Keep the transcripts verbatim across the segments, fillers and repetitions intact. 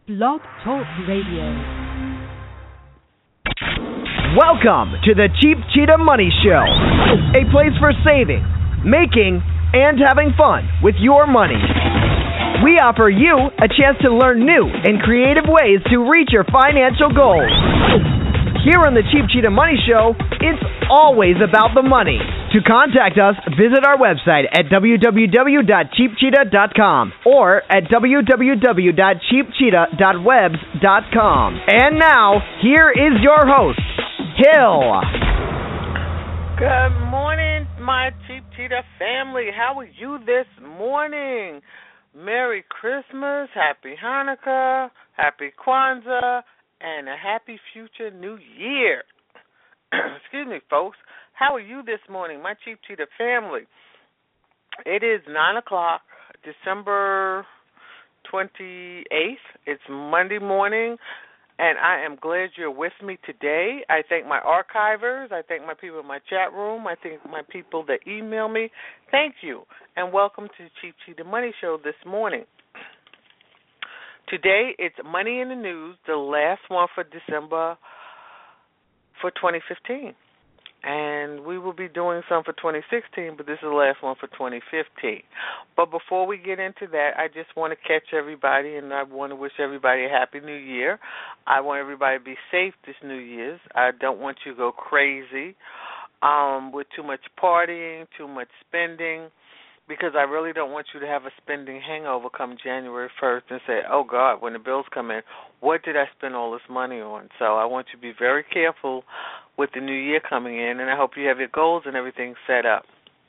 Blog Talk Radio. Welcome to the Cheap Cheetah Money Show, a place for saving, making, and having fun with your money. We offer you a chance to learn new and creative ways to reach your financial goals. Here on the Cheap Cheetah Money Show, it's always about the money. To contact us, visit our website at w w w dot cheap cheetah dot com or at w w w dot cheap cheetah dot webs dot com. And now, here is your host, Hill. Good morning, my Cheap Cheetah family. How are you this morning? Merry Christmas, Happy Hanukkah, Happy Kwanzaa, and a happy future new year. Excuse me, folks. How are you this morning, my Cheap Cheetah family? It is nine o'clock, December twenty-eighth. It's Monday morning, and I am glad you're with me today. I thank my archivers. I thank my people in my chat room. I thank my people that email me. Thank you, and welcome to the Cheap Cheetah Money Show this morning. Today, it's Money in the News, the last one for December for twenty fifteen. And we will be doing some for twenty sixteen, but this is the last one for twenty fifteen. But before we get into that, I just want to catch everybody, and I want to wish everybody a Happy New Year. I want everybody to be safe this New Year's. I don't want you to go crazy um, with too much partying, too much spending, because I really don't want you to have a spending hangover come January first and say, oh, God, when the bills come in, what did I spend all this money on? So I want you to be very careful with the new year coming in, and I hope you have your goals and everything set up.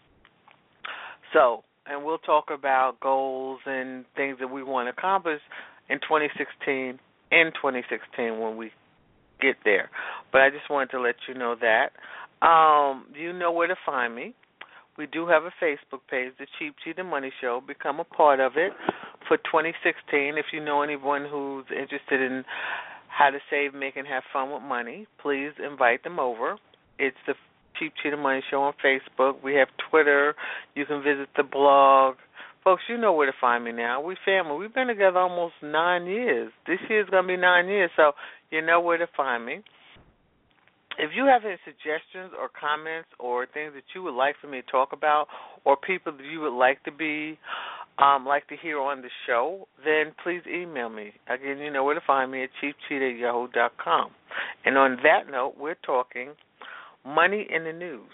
So, and we'll talk about goals and things that we want to accomplish in twenty sixteen, in twenty sixteen when we get there. But I just wanted to let you know that. Um, you know where to find me. We do have a Facebook page, The Cheap Cheetah Money Show. Become a part of it for twenty sixteen. If you know anyone who's interested in how to save, make, and have fun with money, please invite them over. It's the Cheap Cheetah Money Show on Facebook. We have Twitter. You can visit the blog. Folks, you know where to find me now. We family. We've been together almost nine years. This year's going to be nine years, so you know where to find me. If you have any suggestions or comments or things that you would like for me to talk about, or people that you would like to be, um, like to hear on the show, then please email me. Again, you know where to find me at cheap cheetah at yahoo dot com. And on that note, we're talking money in the news.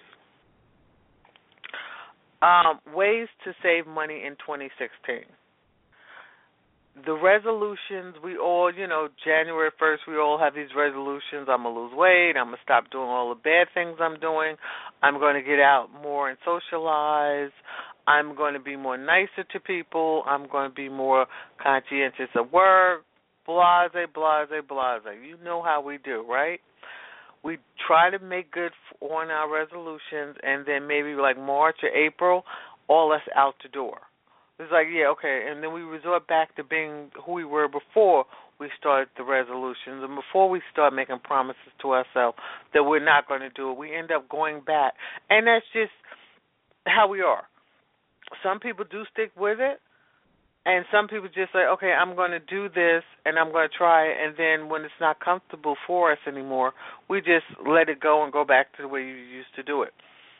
Um, ways to save money in twenty sixteen. The resolutions, we all, you know, January first, we all have these resolutions. I'm going to lose weight. I'm going to stop doing all the bad things I'm doing. I'm going to get out more and socialize. I'm going to be more nicer to people. I'm going to be more conscientious of work. Blase, blase, blase. You know how we do, right? We try to make good on our resolutions, and then maybe like March or April, all us out the door. It's like, yeah, okay, and then we resort back to being who we were before we started the resolutions, and before we start making promises to ourselves that we're not going to do it, we end up going back. And that's just how we are. Some people do stick with it, and some people just say, okay, I'm going to do this, and I'm going to try it, and then when it's not comfortable for us anymore, we just let it go and go back to the way you used to do it.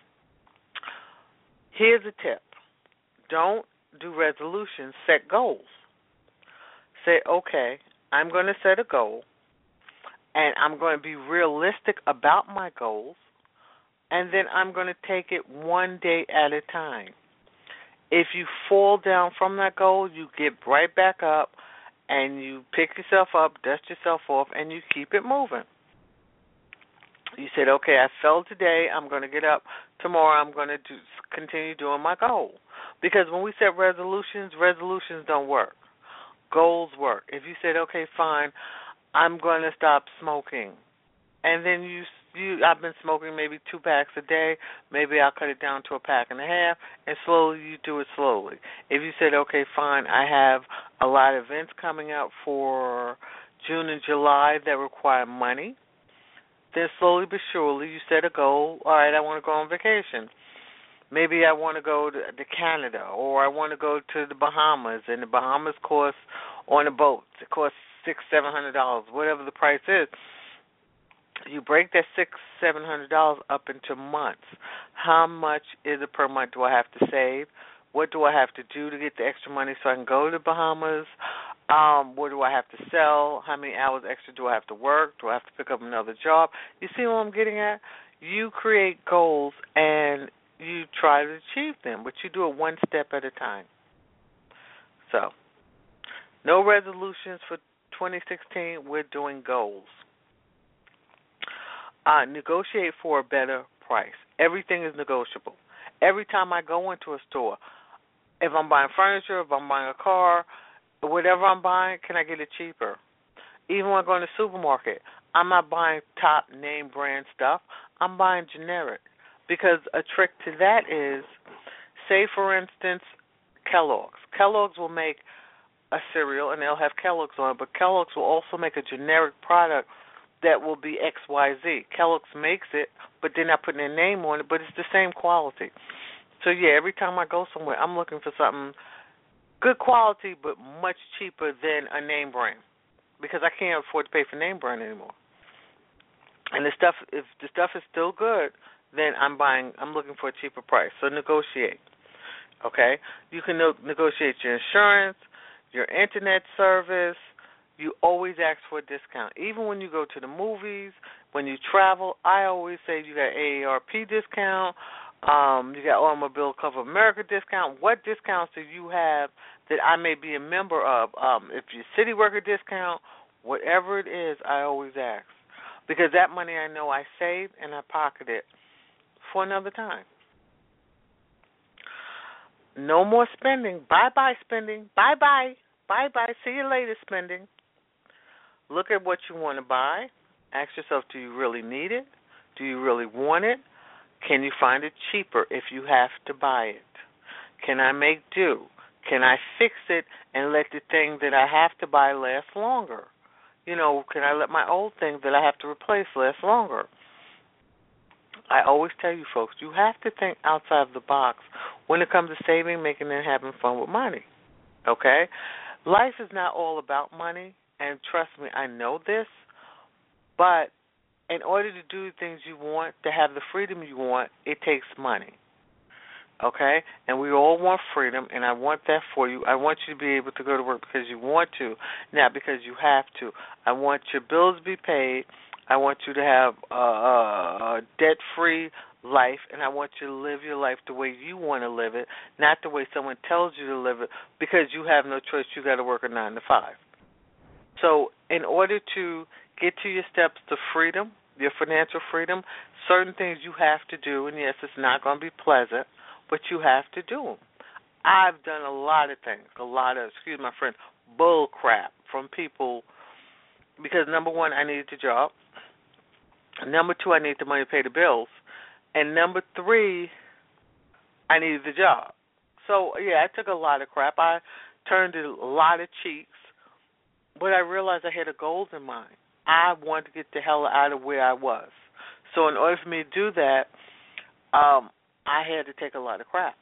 Here's a tip. Don't do resolutions, set goals. Say, okay, I'm going to set a goal, and I'm going to be realistic about my goals, and then I'm going to take it one day at a time. If you fall down from that goal, you get right back up, and you pick yourself up, dust yourself off, and you keep it moving. You said, okay, I fell today, I'm going to get up. Tomorrow I'm going to do, continue doing my goal. Because when we set resolutions, resolutions don't work. Goals work. If you said, okay, fine, I'm going to stop smoking, and then you, you, I've been smoking maybe two packs a day, maybe I'll cut it down to a pack and a half, and slowly you do it slowly. If you said, okay, fine, I have a lot of events coming up for June and July that require money, then slowly but surely you set a goal, all right, I want to go on vacation. Maybe I want to go to, to Canada, or I want to go to the Bahamas, and the Bahamas cost on a boat. It costs six, seven hundred dollars, whatever the price is. You break that six, seven hundred dollars up into months. How much is it per month? Do I have to save? What do I have to do to get the extra money so I can go to the Bahamas? Um, what do I have to sell? How many hours extra do I have to work? Do I have to pick up another job? You see what I'm getting at? You create goals and you try to achieve them, but you do it one step at a time. So, no resolutions for twenty sixteen. We're doing goals. Uh, negotiate for a better price. Everything is negotiable. Every time I go into a store, if I'm buying furniture, if I'm buying a car, whatever I'm buying, can I get it cheaper? Even when I go in the supermarket, I'm not buying top name brand stuff. I'm buying generic. Because a trick to that is, say, for instance, Kellogg's. Kellogg's will make a cereal, and they'll have Kellogg's on it, but Kellogg's will also make a generic product that will be X Y Z. Kellogg's makes it, but they're not putting their name on it, but it's the same quality. So, yeah, every time I go somewhere, I'm looking for something good quality but much cheaper than a name brand because I can't afford to pay for name brand anymore. And the stuff, if the stuff is still good, then I'm buying, I'm looking for a cheaper price. So negotiate, okay? You can no- negotiate your insurance, your internet service. You always ask for a discount. Even when you go to the movies, when you travel, I always say you got A A R P discount, um, you got Automobile Cover America discount. What discounts do you have that I may be a member of? Um, if your city worker discount, whatever it is, I always ask. Because that money I know I saved and I pocket it for another time. No more spending. Bye-bye spending. Bye-bye. Bye-bye. See you later spending. Look at what you want to buy. Ask yourself, do you really need it? Do you really want it? Can you find it cheaper if you have to buy it? Can I make do? Can I fix it and let the thing that I have to buy last longer? You know, can I let my old thing that I have to replace last longer? I always tell you folks, you have to think outside of the box when it comes to saving, making, and having fun with money. Okay? Life is not all about money. And trust me, I know this, but in order to do the things you want, to have the freedom you want, it takes money. Okay? And we all want freedom, and I want that for you. I want you to be able to go to work because you want to, not because you have to. I want your bills to be paid. I want you to have a, a, a debt-free life, and I want you to live your life the way you want to live it, not the way someone tells you to live it because you have no choice. You got to work a nine to five. So in order to get to your steps to freedom, your financial freedom, certain things you have to do, and yes, it's not going to be pleasant, but you have to do them. I've done a lot of things, a lot of, excuse my friend, bull crap from people because, number one, I needed the job. Number two, I needed the money to pay the bills. And number three, I needed the job. So, yeah, I took a lot of crap. I turned a lot of cheeks. But I realized I had a goal in mind. I wanted to get the hell out of where I was. So in order for me to do that, um, I had to take a lot of crap.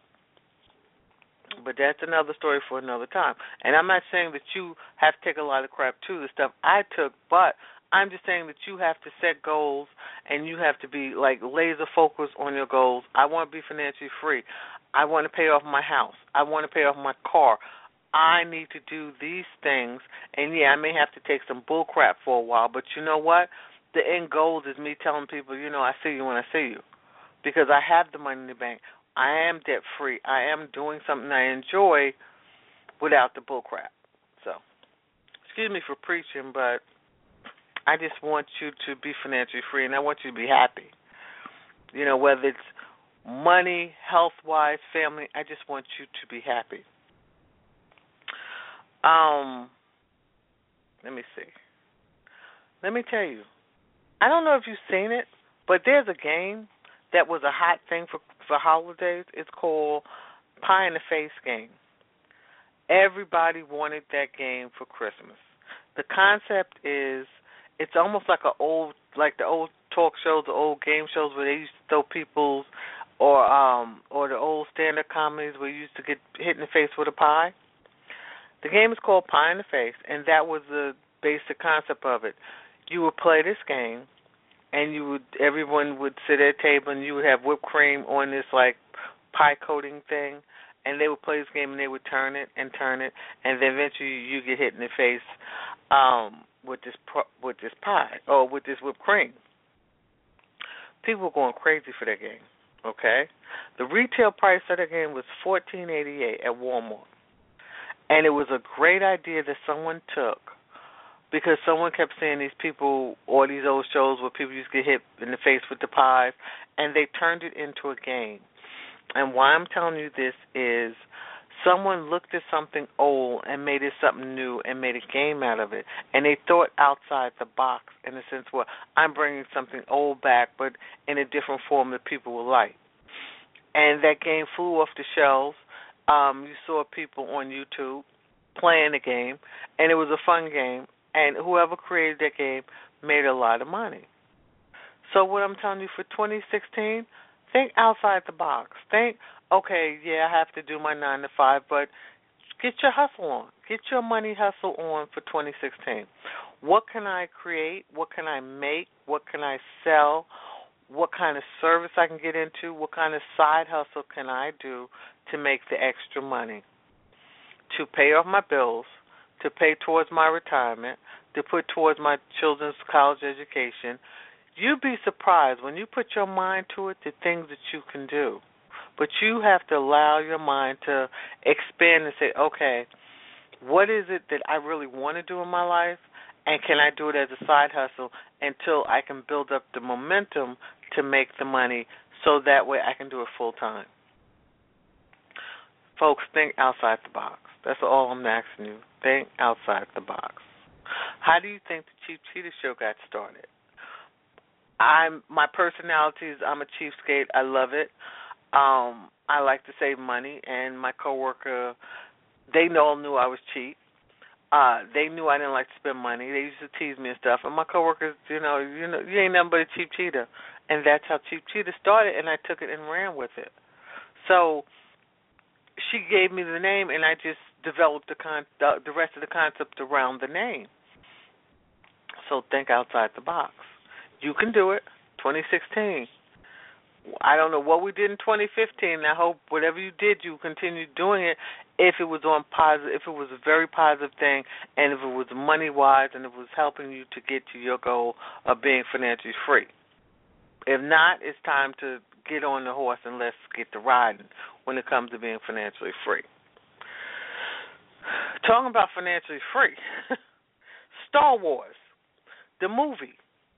But that's another story for another time. And I'm not saying that you have to take a lot of crap too, the stuff I took, but I'm just saying that you have to set goals and you have to be like laser focused on your goals. I want to be financially free. I want to pay off my house. I want to pay off my car. I need to do these things, and, yeah, I may have to take some bull crap for a while, but you know what? The end goal is me telling people, you know, I see you when I see you because I have the money in the bank. I am debt-free. I am doing something I enjoy without the bull crap. So, excuse me for preaching, but I just want you to be financially free, and I want you to be happy. You know, whether it's money, health-wise, family, I just want you to be happy. Um, let me see. Let me tell you. I don't know if you've seen it, but there's a game that was a hot thing for, for holidays. It's called Pie in the Face game. Everybody wanted that game for Christmas. The concept is it's almost like a old, like the old talk shows, the old game shows where they used to throw people's, or um, or the old stand-up comedies where you used to get hit in the face with a pie. The game is called Pie in the Face, and that was the basic concept of it. You would play this game, and you would everyone would sit at a table, and you would have whipped cream on this like pie coating thing, and they would play this game, and they would turn it and turn it, and then eventually you get hit in the face um, with this with this pie or with this whipped cream. People were going crazy for that game. Okay, the retail price of the game was fourteen eighty-eight at Walmart, and it was a great idea that someone took because someone kept seeing these people or these old shows where people used to get hit in the face with the pies, and they turned it into a game. And why I'm telling you this is someone looked at something old and made it something new and made a game out of it. And they thought outside the box in the sense, well, I'm bringing something old back, but in a different form that people will like. And that game flew off the shelves. Um, you saw people on YouTube playing the game, and it was a fun game. And whoever created that game made a lot of money. So what I'm telling you for twenty sixteen, think outside the box. Think, okay, yeah, I have to do my nine to five, but get your hustle on. Get your money hustle on for twenty sixteen. What can I create? What can I make? What can I sell? What kind of service I can get into? What kind of side hustle can I do to make the extra money? To pay off my bills, to pay towards my retirement, to put towards my children's college education. You'd be surprised when you put your mind to it, the things that you can do. But you have to allow your mind to expand and say, okay, what is it that I really want to do in my life, and can I do it as a side hustle until I can build up the momentum to make the money so that way I can do it full time. Folks, think outside the box. That's all I'm asking you. Think outside the box. How do you think the Cheap Cheetah Show got started? I'm my personality is I'm a cheapskate. I love it. Um, I like to save money, and my coworker, they all knew I was cheap. Uh, they knew I didn't like to spend money. They used to tease me and stuff. And my coworkers, you know, you know, you ain't nothing but a cheap cheetah, and that's how Cheap Cheetah started. And I took it and ran with it. So she gave me the name, and I just developed the con- the, the rest of the concept around the name. So think outside the box. You can do it. twenty sixteen. I don't know what we did in twenty fifteen. I hope whatever you did, you continue doing it. If it was on positive, if it was a very positive thing, and if it was money wise, and if it was helping you to get to your goal of being financially free. If not, it's time to get on the horse and let's get to riding when it comes to being financially free. Talking about financially free, Star Wars, the movie.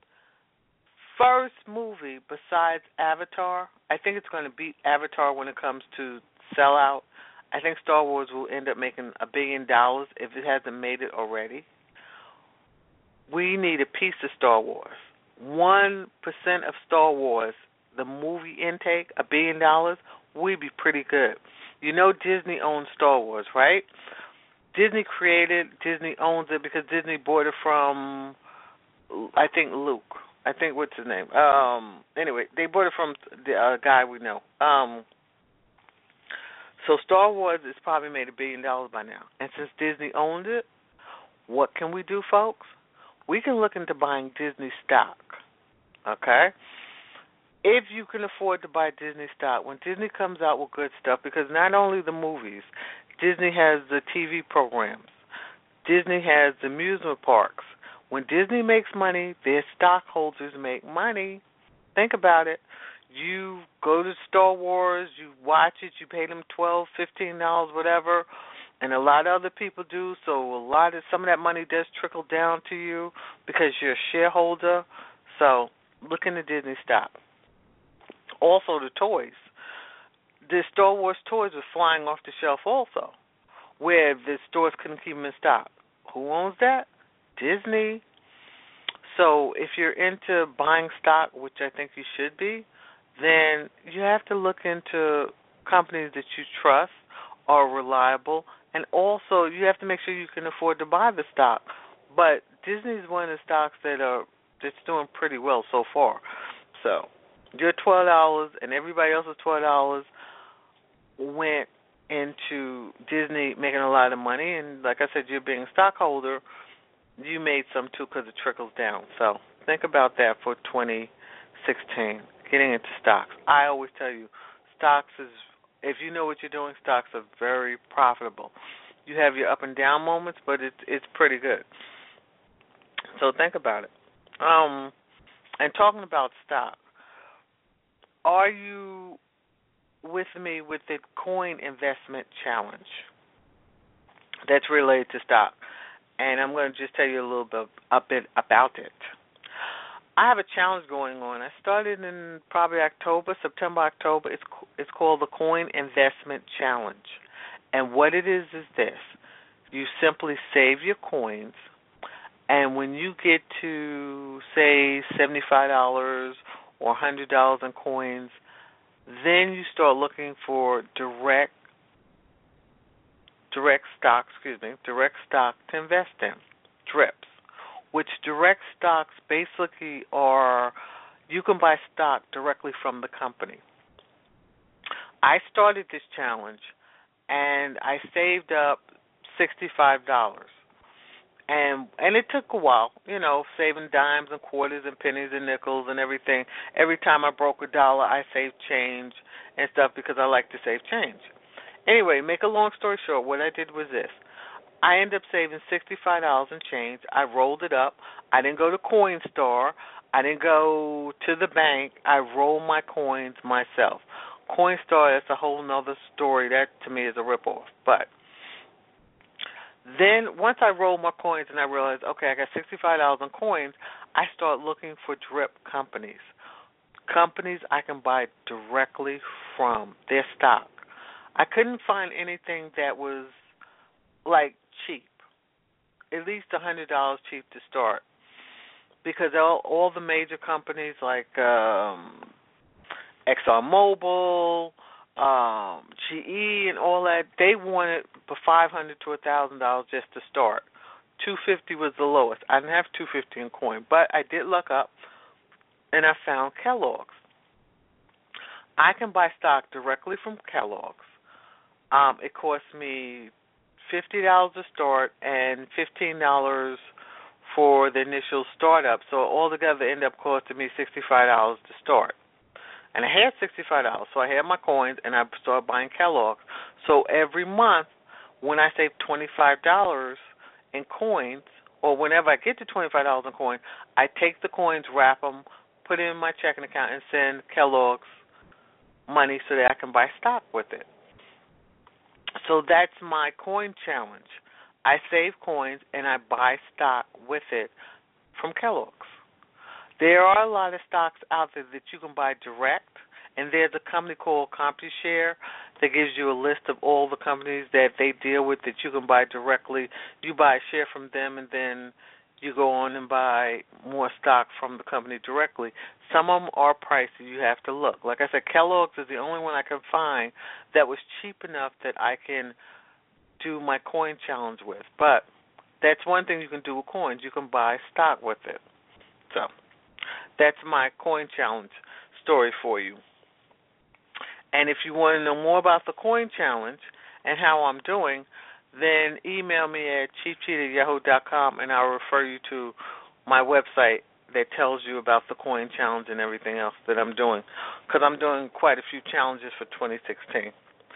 First movie besides Avatar, I think it's going to beat Avatar when it comes to sellout. I think Star Wars will end up making a billion dollars if it hasn't made it already. We need a piece of Star Wars. One percent of Star Wars, the movie intake, a billion dollars, we'd be pretty good. You know Disney owns Star Wars, right? Disney created, Disney owns it because Disney bought it from, I think, Luke. I think, what's his name? Um, anyway, they bought it from the uh, guy we know. Um, so Star Wars has probably made a billion dollars by now. And since Disney owned it, what can we do, folks? We can look into buying Disney stock, okay? If you can afford to buy Disney stock, when Disney comes out with good stuff, because not only the movies, Disney has the T V programs. Disney has the amusement parks. When Disney makes money, their stockholders make money. Think about it. You go to Star Wars, you watch it, you pay them twelve dollars, fifteen dollars, whatever, and a lot of other people do, so a lot of some of that money does trickle down to you because you're a shareholder. So look into Disney stock. Also the toys. The Star Wars toys were flying off the shelf also, where the stores couldn't keep them in stock. Who owns that? Disney. So if you're into buying stock, which I think you should be, then you have to look into companies that you trust are reliable, and also you have to make sure you can afford to buy the stock. But Disney is one of the stocks that are that's doing pretty well so far. So your twelve dollars and everybody else's twelve dollars went into Disney making a lot of money, and like I said, you're being a stockholder. you made some too because it trickles down. So think about that for twenty sixteen, getting into stocks. I always tell you, stocks is, if you know what you're doing, stocks are very profitable. You have your up and down moments, but it's it's pretty good. So think about it. Um, and talking about stock, are you with me with the coin investment challenge that's related to stock? And I'm going to just tell you a little bit a bit about it. I have a challenge going on. I started in probably October, September, October. It's it's called the Coin Investment Challenge. And what it is is this. You simply save your coins, and when you get to, say, seventy-five dollars or one hundred dollars in coins, then you start looking for direct direct stock, excuse me, direct stock to invest in, DRIPs, which direct stocks basically are, you can buy stock directly from the company. I started this challenge, and I saved up sixty-five dollars. And and it took a while, you know, saving dimes and quarters and pennies and nickels and everything. Every time I broke a dollar, I saved change and stuff because I like to save change. Anyway, make a long story short, what I did was this. I ended up saving sixty-five dollars and change. I rolled it up. I didn't go to Coinstar. I didn't go to the bank. I rolled my coins myself. Coinstar, that's a whole nother story. That, to me, is a ripoff. But then once I rolled my coins and I realized, okay, I got sixty-five dollars in coins, I start looking for DRIP companies, companies I can buy directly from, their stock. I couldn't find anything that was, like, cheap, at least one hundred dollars cheap to start, because all, all the major companies like um, ExxonMobil, Um, G E and all that, they wanted for five hundred to a thousand dollars just to start. Two fifty was the lowest. I didn't have two fifty in coin, but I did look up, and I found Kellogg's. I can buy stock directly from Kellogg's. Um, it cost me fifty dollars to start and fifteen dollars for the initial startup. So altogether, it ended up costing me sixty-five dollars to start. And I had sixty-five dollars, so I had my coins, and I started buying Kellogg's. So every month, when I save twenty-five dollars in coins, or whenever I get to twenty-five dollars in coins, I take the coins, wrap them, put it in my checking account, and send Kellogg's money so that I can buy stock with it. So that's my coin challenge. I save coins, and I buy stock with it from Kellogg's. There are a lot of stocks out there that you can buy direct, and there's a company called CompuShare that gives you a list of all the companies that they deal with that you can buy directly. You buy a share from them, and then you go on and buy more stock from the company directly. Some of them are pricey. You have to look. Like I said, Kellogg's is the only one I can find that was cheap enough that I can do my coin challenge with. But that's one thing you can do with coins. You can buy stock with it. So that's my coin challenge story for you. And if you want to know more about the coin challenge and how I'm doing, then email me at cheap cheat at yahoo dot com, and I'll refer you to my website that tells you about the coin challenge and everything else that I'm doing, because I'm doing quite a few challenges for twenty sixteen.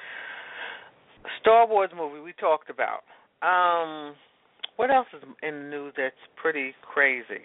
Star Wars movie we talked about. Um, what else is in the news that's pretty crazy?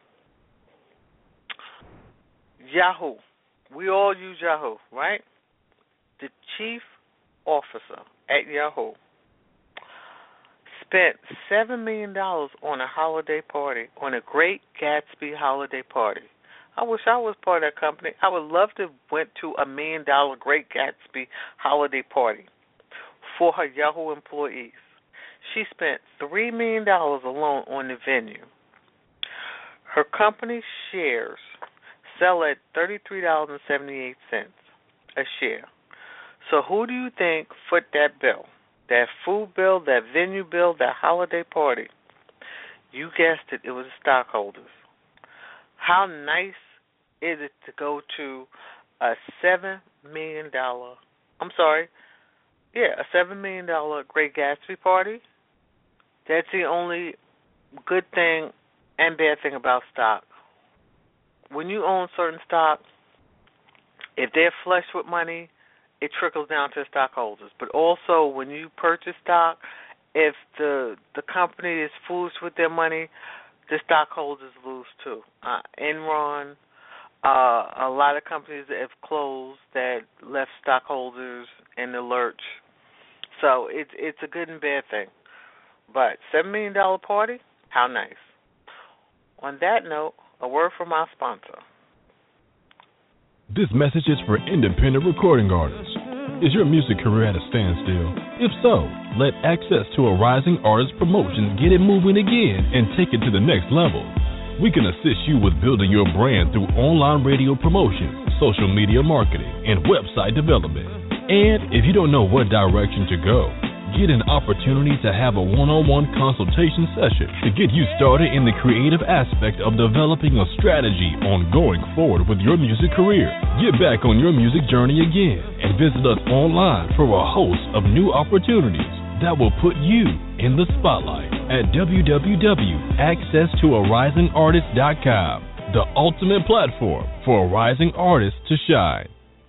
Yahoo. We all use Yahoo, right? The chief officer at Yahoo spent seven million dollars on a holiday party, on a Great Gatsby holiday party. I wish I was part of that company. I would love to have went to a million dollar Great Gatsby holiday party for her Yahoo employees. She spent three million dollars alone on the venue. Her company's shares sell at thirty-three dollars and seventy-eight cents a share. So who do you think foot that bill? That food bill, that venue bill, that holiday party? You guessed it, it was the stockholders. How nice is it to go to a seven million dollars, I'm sorry, yeah, a seven million dollars Great Gatsby party? That's the only good thing and bad thing about stock. When you own certain stock, if they're flush with money, it trickles down to the stockholders. But also, when you purchase stock, if the the company is foolish with their money, the stockholders lose too. Uh, Enron, uh, a lot of companies that have closed that left stockholders in the lurch. So it's it's a good and bad thing. But seven million dollar party, how nice. On that note, a word from our sponsor. This message is for independent recording artists. Is your music career at a standstill? If so, let Access to a Rising Artist Promotions get it moving again and take it to the next level. We can assist you with building your brand through online radio promotion, social media marketing, and website development. And if you don't know what direction to go, get an opportunity to have a one-on-one consultation session to get you started in the creative aspect of developing a strategy on going forward with your music career. Get back on your music journey again and visit us online for a host of new opportunities that will put you in the spotlight at w w w dot access to a rising artist dot com, the ultimate platform for a rising artist to shine.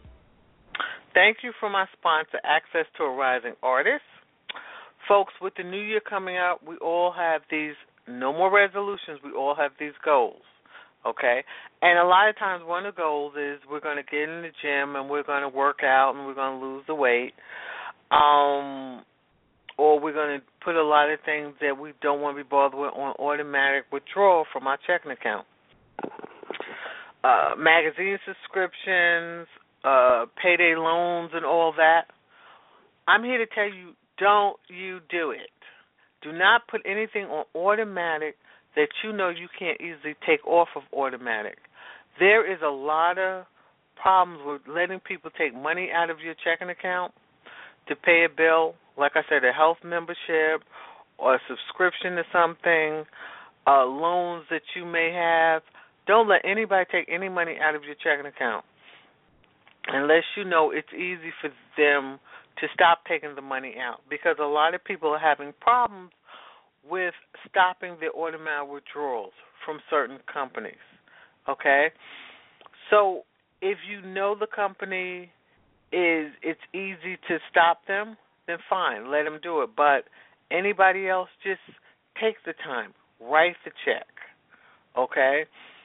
Thank you for my sponsor, Access to a Rising Artist. Folks, with the new year coming out, we all have these, no more resolutions, we all have these goals, okay? And a lot of times one of the goals is we're going to get in the gym and we're going to work out and we're going to lose the weight, um, or we're going to put a lot of things that we don't want to be bothered with on automatic withdrawal from our checking account. Uh, magazine subscriptions, uh, payday loans and all that. I'm here to tell you, don't you do it. Do not put anything on automatic that you know you can't easily take off of automatic. There is a lot of problems with letting people take money out of your checking account to pay a bill, like I said, a health membership or a subscription to something, uh, loans that you may have. Don't let anybody take any money out of your checking account unless you know it's easy for them to stop taking the money out, because a lot of people are having problems with stopping their automatic withdrawals from certain companies, okay? So if you know the company is, it's easy to stop them, then fine, let them do it. But anybody else, just take the time, write the check, okay?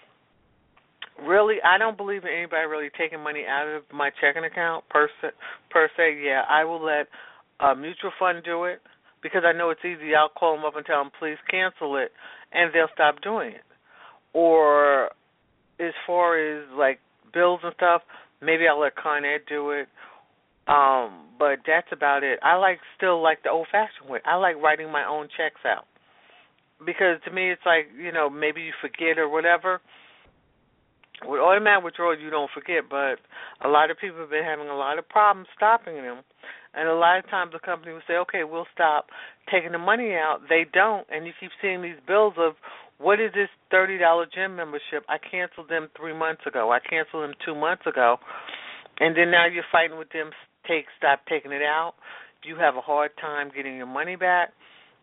Really, I don't believe in anybody really taking money out of my checking account per se. Per se, yeah, I will let a mutual fund do it because I know it's easy. I'll call them up and tell them, please cancel it, and they'll stop doing it. Or as far as, like, bills and stuff, maybe I'll let Con Ed do it. Um, but that's about it. I like still like the old-fashioned way. I like writing my own checks out because to me it's like, you know, maybe you forget or whatever. With automatic withdrawal, you don't forget, but a lot of people have been having a lot of problems stopping them. And a lot of times the company will say, okay, we'll stop taking the money out. They don't, and you keep seeing these bills of, what is this thirty dollar gym membership? I canceled them three months ago. I canceled them two months ago. And then now you're fighting with them, take, stop taking it out. You have a hard time getting your money back.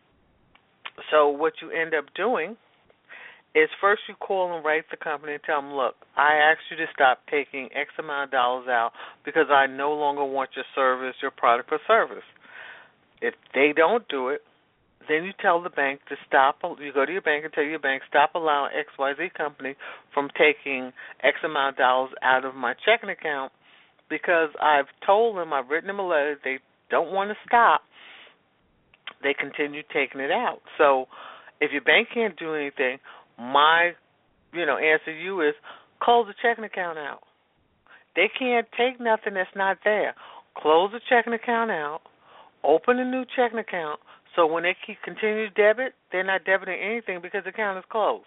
So what you end up doing is first you call and write the company and tell them, look, I asked you to stop taking X amount of dollars out because I no longer want your service, your product or service. If they don't do it, then you tell the bank to stop. You go to your bank and tell your bank, stop allowing X Y Z company from taking X amount of dollars out of my checking account because I've told them, I've written them a letter, they don't want to stop. They continue taking it out. So if your bank can't do anything, my, you know, answer to you is close the checking account out. They can't take nothing that's not there. Close the checking account out, open a new checking account, so when they keep continue to debit, they're not debiting anything because the account is closed.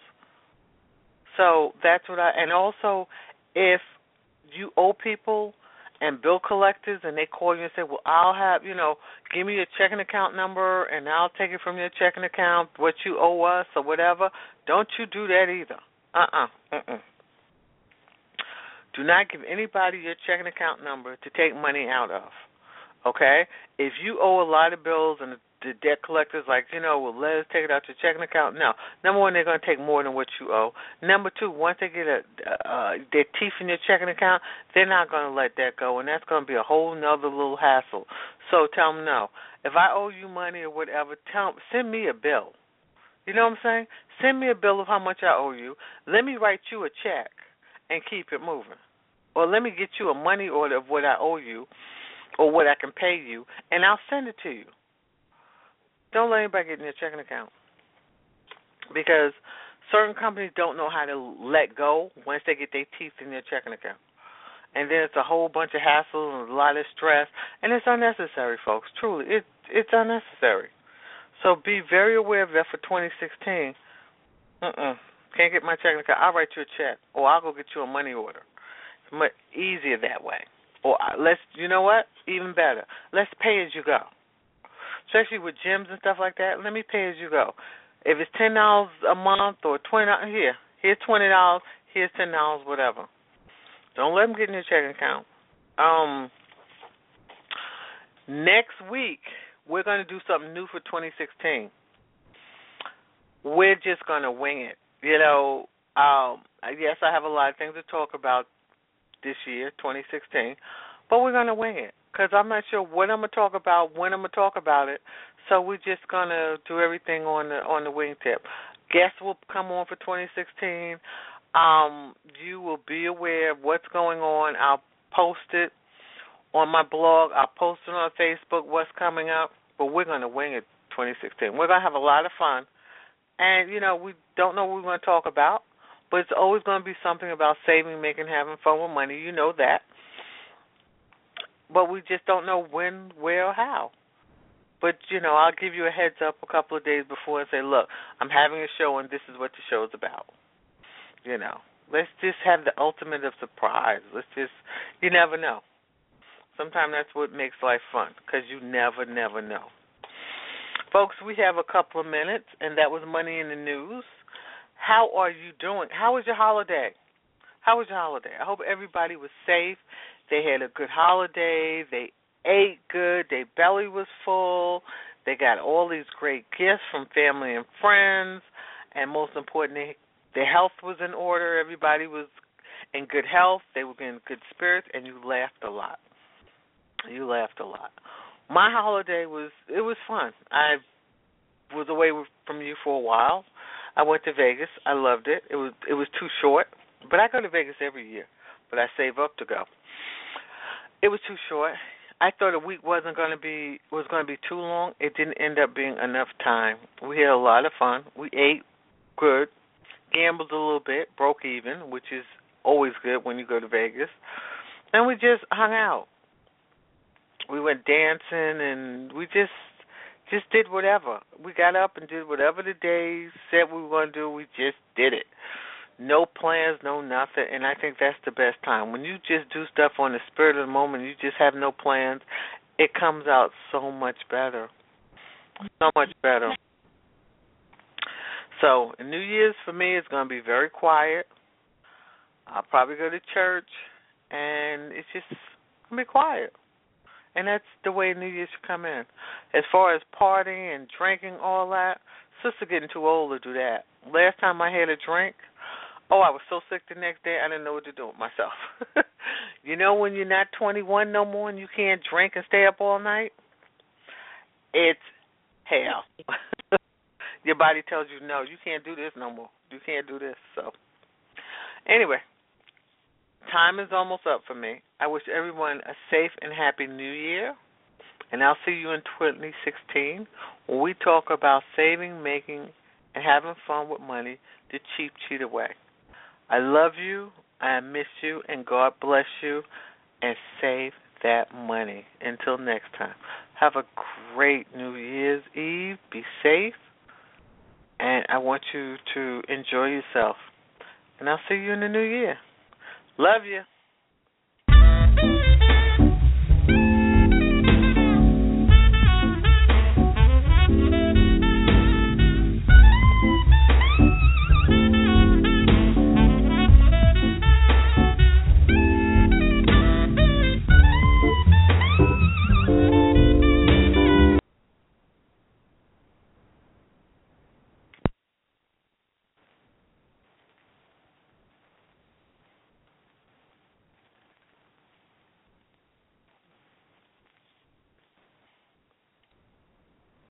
So that's what I, and also if you owe people and bill collectors and they call you and say, well, I'll have, you know, give me your checking account number and I'll take it from your checking account, what you owe us or whatever, don't you do that either. Uh-uh. Uh-uh. Do not give anybody your checking account number to take money out of, okay? If you owe a lot of bills and the debt collectors, like, you know, well, let us take it out your checking account. No. Number one, they're going to take more than what you owe. Number two, once they get a, uh, their teeth in your checking account, they're not going to let that go, and that's going to be a whole nother little hassle. So tell them no. If I owe you money or whatever, tell them, send me a bill. You know what I'm saying? Send me a bill of how much I owe you. Let me write you a check and keep it moving. Or let me get you a money order of what I owe you or what I can pay you, and I'll send it to you. Don't let anybody get in your checking account, because certain companies don't know how to let go once they get their teeth in their checking account. And then it's a whole bunch of hassle and a lot of stress, and it's unnecessary, folks. Truly, it, it's unnecessary. So be very aware of that for twenty sixteen. Uh-uh. Can't get my checking account. I'll write you a check, or I'll go get you a money order. It's much easier that way. Or let's, you know what? Even better. Let's pay as you go. Especially with gyms and stuff like that, let me pay as you go. If it's ten dollars a month or twenty dollars, here, here's twenty dollars, here's ten dollars, whatever. Don't let them get in your checking account. Um, next week, we're going to do something new for twenty sixteen. We're just going to wing it. You know, um, yes, I have a lot of things to talk about this year, twenty sixteen, but we're going to wing it. Because I'm not sure what I'm going to talk about, when I'm going to talk about it. So we're just going to do everything on the on the wingtip. Guests will come on for twenty sixteen. Um, you will be aware of what's going on. I'll post it on my blog. I'll post it on Facebook, what's coming up. But we're going to wing it twenty sixteen. We're going to have a lot of fun. And, you know, we don't know what we're going to talk about, but it's always going to be something about saving, making, having fun with money. You know that. But we just don't know when, where, or how. But, you know, I'll give you a heads up a couple of days before and say, look, I'm having a show and this is what the show's about. You know, let's just have the ultimate of surprise. Let's just, you never know. Sometimes that's what makes life fun, because you never, never know. Folks, we have a couple of minutes, and that was Money in the News. How are you doing? How was your holiday? How was your holiday? I hope everybody was safe. They had a good holiday. They ate good. Their belly was full. They got all these great gifts from family and friends. And most importantly, their health was in order. Everybody was in good health. They were in good spirits, and you laughed a lot. You laughed a lot. My holiday was, it was fun. I was away from you for a while. I went to Vegas. I loved it. It was it was too short, but I go to Vegas every year, but I save up to go. It was too short. I thought a week wasn't going to be was going to be too long. It didn't end up being enough time. We had a lot of fun. We ate good, gambled a little bit, broke even, which is always good when you go to Vegas, and we just hung out. We went dancing, and we just just did whatever. We got up and did whatever the day said we were going to do. We just did it. No plans, no nothing, and I think that's the best time. When you just do stuff on the spirit of the moment, you just have no plans, it comes out so much better. So much better. So, New Year's for me is going to be very quiet. I'll probably go to church, and it's just going to be quiet. And that's the way New Year's should come in. As far as partying and drinking, all that, sister getting too old to do that. Last time I had a drink, oh, I was so sick the next day, I didn't know what to do with myself. You know when you're not twenty-one no more and you can't drink and stay up all night? It's hell. Your body tells you, no, you can't do this no more. You can't do this. So, anyway, time is almost up for me. I wish everyone a safe and happy New Year, and I'll see you in twenty sixteen when we talk about saving, making, and having fun with money the cheap, cheater way. I love you, I miss you, and God bless you, and save that money. Until next time, have a great New Year's Eve. Be safe, and I want you to enjoy yourself. And I'll see you in the new year. Love you.